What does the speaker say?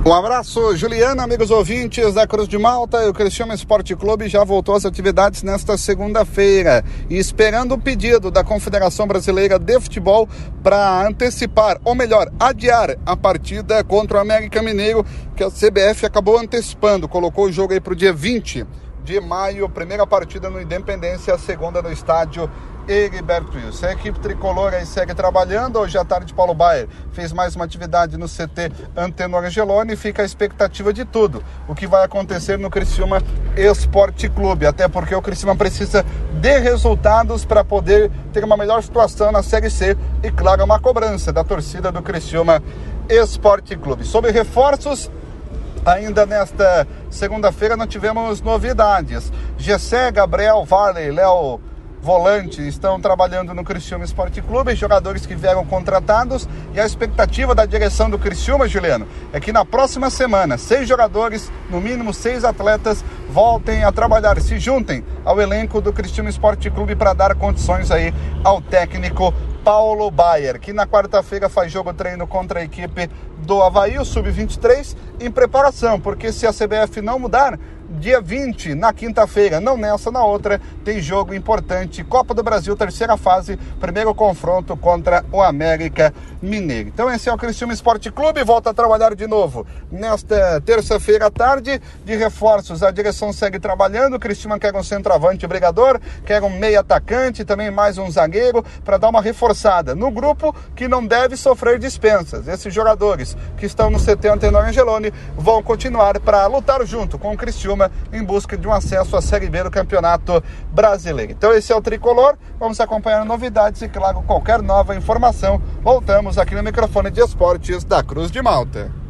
Um abraço, Juliana, amigos ouvintes da Cruz de Malta. O Criciúma Esporte Clube já voltou às atividades nesta segunda-feira e esperando o pedido da Confederação Brasileira de Futebol para antecipar, ou melhor, adiar a partida contra o América Mineiro, que a CBF acabou antecipando, colocou o jogo aí para o dia 20 de maio, primeira partida no Independência, a segunda no estádio Heriberto Wilson. A equipe tricolor aí segue trabalhando. Hoje à tarde, Paulo Baier fez mais uma atividade no CT Antenor Angeloni e fica a expectativa de tudo o que vai acontecer no Criciúma Esporte Clube, até porque o Criciúma precisa de resultados para poder ter uma melhor situação na Série C e, claro, uma cobrança da torcida do Criciúma Esporte Clube. Sobre reforços, ainda nesta segunda-feira não tivemos novidades. Gessé, Gabriel, Varley, Léo Volante estão trabalhando no Criciúma Esporte Clube, jogadores que vieram contratados, e a expectativa da direção do Criciúma, Juliano, é que na próxima semana 6 jogadores, no mínimo 6 atletas, voltem a trabalhar, se juntem ao elenco do Criciúma Esporte Clube para dar condições aí ao técnico Paulo Baier, que na quarta-feira faz jogo-treino contra a equipe do Avaí, o Sub-23, em preparação, porque se a CBF não mudar, dia 20, na quinta-feira, não nessa, na outra, tem jogo importante, Copa do Brasil, terceira fase, primeiro confronto contra o América Mineiro. Então esse é o Criciúma Esporte Clube, volta a trabalhar de novo nesta terça-feira à tarde. De reforços, a direção segue trabalhando. O Criciúma quer um centroavante brigador, quer um meio atacante, também mais um zagueiro, para dar uma reforçada no grupo que não deve sofrer dispensas. Esses jogadores que estão no CT Antenor Angeloni vão continuar para lutar junto com o Criciúma em busca de um acesso à Série B do Campeonato Brasileiro. Então esse é o Tricolor, vamos acompanhar novidades e, claro, qualquer nova informação, voltamos aqui no microfone de esportes da Cruz de Malta.